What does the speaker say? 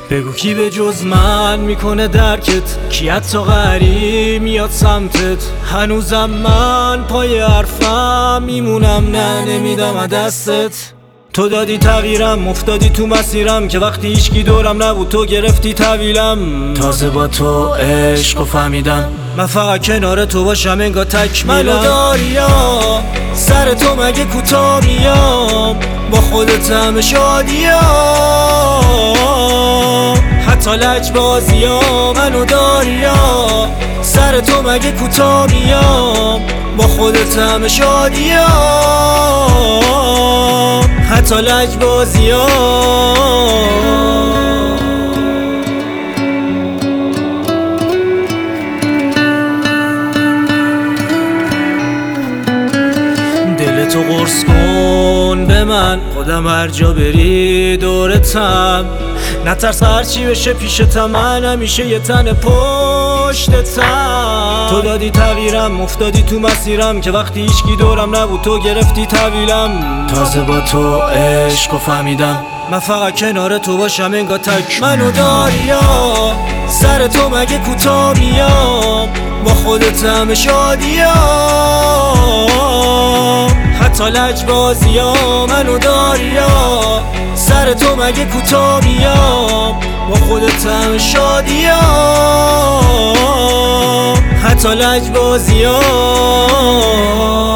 بگو کی به جز من میکنه درکت، کی حتی غریب میاد سمتت. هنوزم من پای حرفم میمونم، نه نمیدم از دستت. تو دادی تغییرم، افتادی تو مسیرم که وقتی هیچکی دورم نبود تو گرفتی طویلم. تازه با تو عشق و فهمیدم من فقط کنار تو باشم انگار تکمیلم. منو داریا سر تو مگه کوتا میام، با خودت همه شادیام حتی لجبازیام. منو داریا سر تو مگه کوتا میام، با خودت همه شادیام حتی لجبازیام. دلتو قرص کن به من، خودم هر جا بری دورتم. نترس هرچی بشه پیشتم، من همیشه یه تن پشتتم. تو دادی تغییرم، افتادی تو مسیرم که وقتی هیچکی دورم نبود تو گرفتی طویلم. تازه با تو عشق و فهمیدم من فقط کنار تو باشم انگار تک. منو داریا سر تو مگه کوتا میام، با خودت همه شادیام حتی لجبازیام. منو داریا سر تو مگه کوتا میام، با خودت همه شادیام حتی لجبازیام.